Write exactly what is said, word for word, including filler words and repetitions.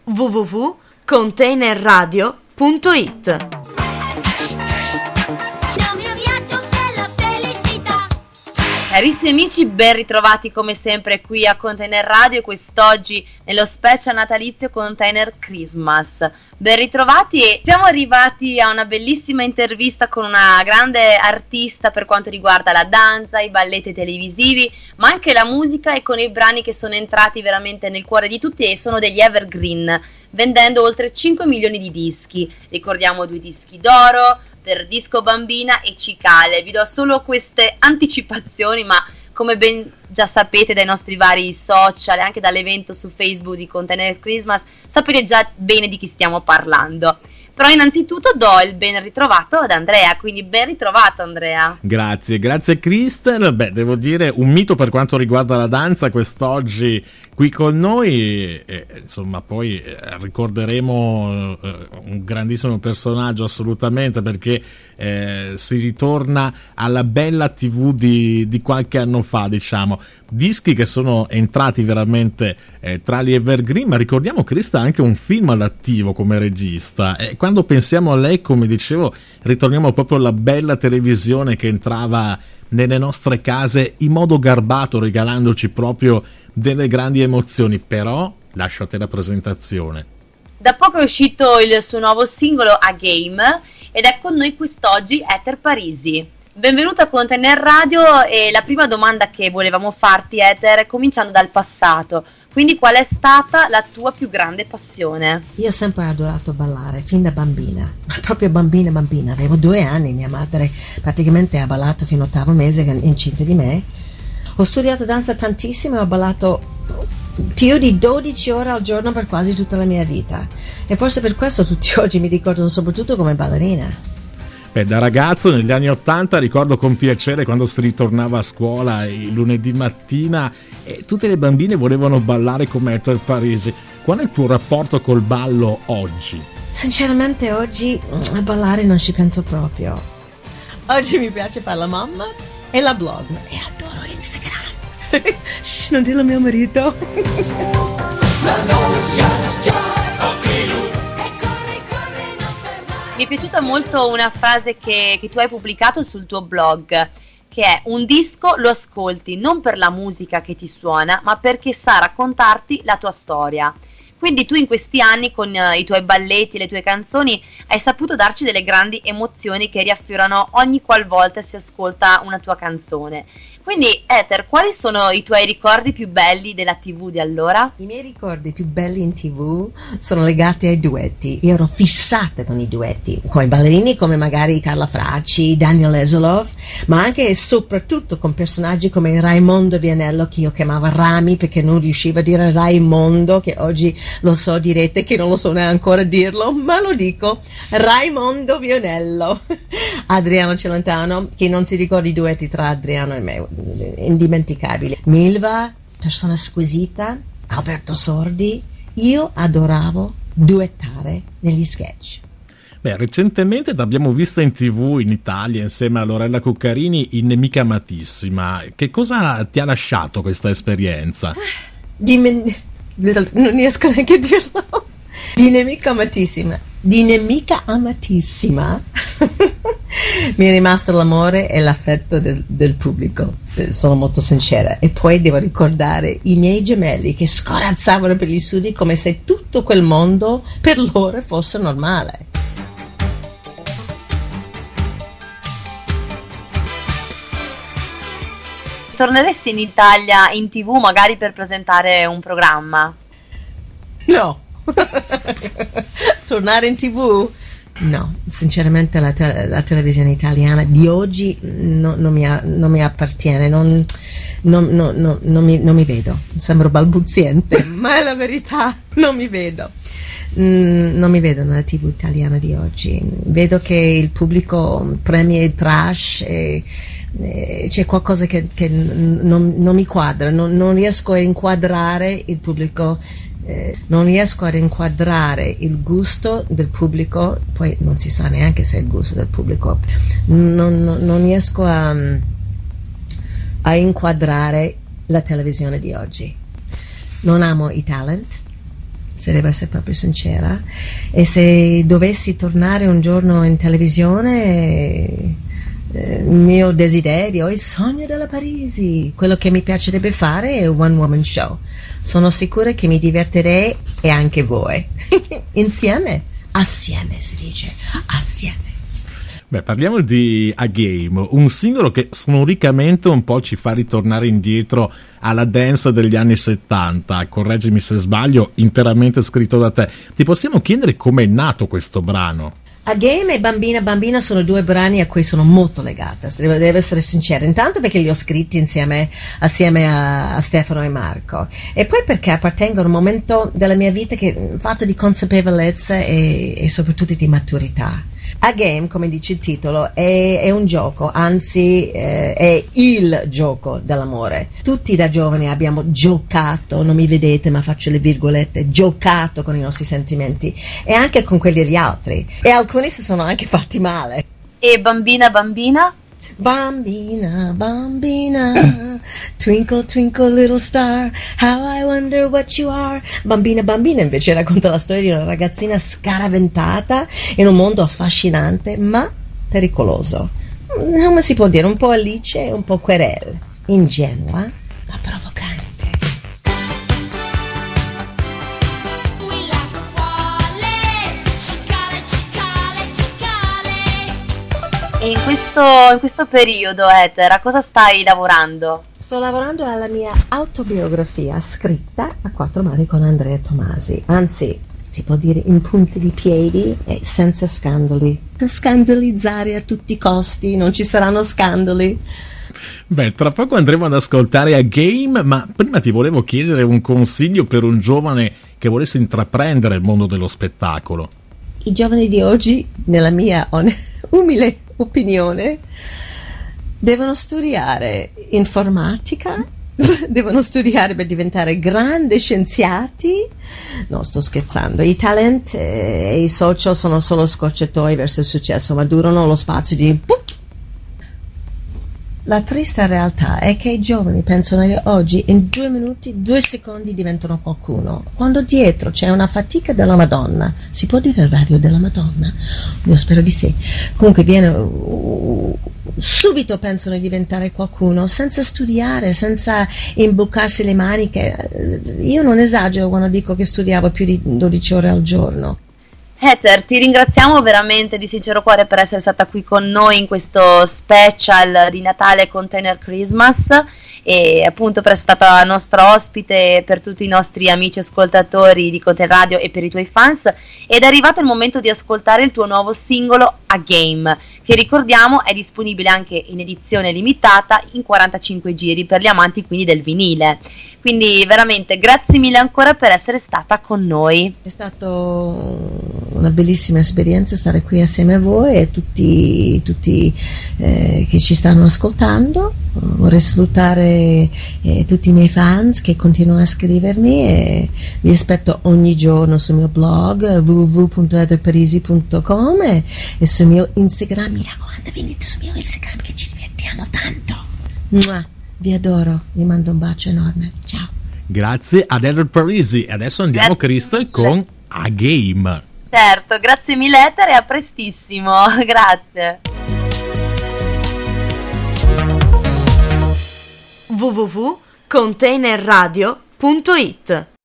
w w w punto container radio punto it. Carissimi amici, ben ritrovati come sempre qui a Container Radio, quest'oggi nello special natalizio Container Christmas. Ben ritrovati, e siamo arrivati a una bellissima intervista con una grande artista per quanto riguarda la danza, i balletti televisivi, ma anche la musica, e con i brani che sono entrati veramente nel cuore di tutti e sono degli evergreen, vendendo oltre cinque milioni di dischi. Ricordiamo due dischi d'oro per Disco Bambina e Cicale. Vi do solo queste anticipazioni, ma come ben già sapete dai nostri vari social e anche dall'evento su Facebook di Container Christmas, sapete già bene di chi stiamo parlando. Però innanzitutto do il ben ritrovato ad Andrea, quindi ben ritrovato Andrea. Grazie, grazie Kristen. Beh, devo dire un mito per quanto riguarda la danza quest'oggi qui con noi, e, insomma poi eh, ricorderemo eh, un grandissimo personaggio assolutamente, perché eh, si ritorna alla bella tivù di, di qualche anno fa, diciamo, dischi che sono entrati veramente eh, tra gli evergreen, ma ricordiamo Kristen anche un film all'attivo come regista, e quando pensiamo a lei, come dicevo, ritorniamo proprio alla bella televisione che entrava nelle nostre case in modo garbato, regalandoci proprio delle grandi emozioni. Però lascio a te la presentazione. Da poco è uscito il suo nuovo singolo A Game ed è con noi quest'oggi Ether Parisi. Benvenuta a Container Radio, e la prima domanda che volevamo farti, Ether, cominciando dal passato, quindi qual è stata la tua più grande passione? Io ho sempre adorato ballare, fin da bambina, ma proprio bambina bambina, avevo due anni, mia madre praticamente ha ballato fino all'ottavo mese incinta di me. Ho studiato danza tantissimo e ho ballato più di dodici ore al giorno per quasi tutta la mia vita, e forse per questo tutti oggi mi ricordano soprattutto come ballerina. Beh, da ragazzo negli anni ottanta ricordo con piacere quando si ritornava a scuola il lunedì mattina e tutte le bambine volevano ballare come Ether Parisi. Qual è il tuo rapporto col ballo oggi? Sinceramente oggi a ballare non ci penso proprio. Oggi mi piace fare la mamma e la blog, e adoro Instagram. Shh, non dillo a mio marito. La noia schiava. Mi è piaciuta molto una frase che, che tu hai pubblicato sul tuo blog, che è: un disco lo ascolti non per la musica che ti suona, ma perché sa raccontarti la tua storia. Quindi tu in questi anni con uh, i tuoi balletti, le tue canzoni, hai saputo darci delle grandi emozioni che riaffiorano ogni qualvolta si ascolta una tua canzone. Quindi Ether, quali sono i tuoi ricordi più belli della tivù di allora? I miei ricordi più belli in tivù sono legati ai duetti. Io ero fissata con i duetti, con i ballerini come magari Carla Fracci, Daniel Esolov, ma anche e soprattutto con personaggi come Raimondo Vianello, che io chiamavo Rami perché non riuscivo a dire Raimondo, che oggi lo so, direte che non lo so neanche ancora dirlo, ma lo dico, Raimondo Vianello. Adriano Celentano, chi non si ricorda i duetti tra Adriano e me, indimenticabili. Milva, persona squisita. Alberto Sordi. Io adoravo duettare negli sketch. Beh, recentemente l'abbiamo vista in tivù in Italia insieme a Lorella Cuccarini in Nemica Amatissima. Che cosa ti ha lasciato questa esperienza? Dimen- non riesco neanche a dirlo. Di Nemica Amatissima. Di Nemica Amatissima. Mi è rimasto l'amore e l'affetto del, del pubblico, sono molto sincera. E poi devo ricordare i miei gemelli che scorazzavano per gli studi come se tutto quel mondo per loro fosse normale. Torneresti in Italia in tivù magari per presentare un programma? No. Tornare in tivù? No, sinceramente la, te- la televisione italiana di oggi no, non, mi ha- non mi appartiene, non, non, non, non, non, mi, non mi vedo, sembro balbuziente, ma è la verità, non mi vedo. Mm, non mi vedo nella tivù italiana di oggi, vedo che il pubblico premia il trash e, e c'è qualcosa che, che non, non mi quadra, non, non riesco a inquadrare il pubblico. Eh, non riesco a inquadrare il gusto del pubblico, poi non si sa neanche se è il gusto del pubblico, non, non, non riesco a, a inquadrare la televisione di oggi. Non amo i talent, se devo essere proprio sincera, e se dovessi tornare un giorno in televisione, il mio desiderio, il sogno della Parisi, quello che mi piacerebbe fare è un one woman show. Sono sicura che mi divertirei, e anche voi insieme, assieme si dice, assieme. Beh, parliamo di A Game, un singolo che sonoricamente un po' ci fa ritornare indietro alla dance degli anni settanta, correggimi se sbaglio, interamente scritto da te. Ti possiamo chiedere com'è nato questo brano? A Game e Bambina Bambina sono due brani a cui sono molto legata, devo, devo essere sincera. Intanto perché li ho scritti insieme, assieme a, a Stefano e Marco, e poi perché appartengono a un momento della mia vita che fatto di consapevolezza e, e soprattutto di maturità. A Game, come dice il titolo, è, è un gioco, anzi eh, è il gioco dell'amore. Tutti da giovani abbiamo giocato, non mi vedete ma faccio le virgolette, giocato con i nostri sentimenti e anche con quelli degli altri, e alcuni si sono anche fatti male. E Bambina Bambina? Bambina, bambina, twinkle, twinkle, little star, how I wonder what you are. Bambina, bambina invece racconta la storia di una ragazzina scaraventata in un mondo affascinante ma pericoloso. Come si può dire? Un po' Alice, un po' Querelle, ingenua ma provocante. E in questo, in questo periodo, Ether, a cosa stai lavorando? Sto lavorando alla mia autobiografia scritta a quattro mani con Andrea Tomasi, anzi si può dire in punta di piedi e senza scandali. Scandalizzare a tutti i costi, non ci saranno scandali. Beh, tra poco andremo ad ascoltare A Game, ma prima ti volevo chiedere un consiglio per un giovane che volesse intraprendere il mondo dello spettacolo. I giovani di oggi, nella mia on- umile opinione, devono studiare informatica, devono studiare per diventare grandi scienziati. No, sto scherzando. I talent e i social sono solo scorciatoie verso il successo, ma durano lo spazio di... La triste realtà è che i giovani pensano che oggi in due minuti, due secondi diventano qualcuno, quando dietro c'è una fatica della Madonna. Si può dire radio della Madonna? Io spero di sì. Comunque viene uh, subito pensano di diventare qualcuno senza studiare, senza imboccarsi le maniche. Io non esagero quando dico che studiavo più di dodici ore al giorno. Ether, ti ringraziamo veramente di sincero cuore per essere stata qui con noi in questo special di Natale Container Christmas, e appunto per essere stata nostra ospite, per tutti i nostri amici ascoltatori di Container Radio e per i tuoi fans. Ed è arrivato il momento di ascoltare il tuo nuovo singolo A Game, che ricordiamo è disponibile anche in edizione limitata in quarantacinque giri per gli amanti quindi del vinile. Quindi veramente grazie mille ancora per essere stata con noi. È stato una bellissima esperienza stare qui assieme a voi e tutti, tutti eh, che ci stanno ascoltando. Vorrei salutare eh, tutti i miei fans che continuano a scrivermi, e vi aspetto ogni giorno sul mio blog w w w punto ether parisi punto com e, e sul mio Instagram. Mi raccomando, venite sul mio Instagram che ci divertiamo tanto. Mua. Vi adoro, vi mando un bacio enorme, ciao. Grazie ad Ether Parisi, e adesso andiamo, Crystal, con A Game. Certo, grazie mille Ether e a prestissimo, grazie. w w w punto container radio punto it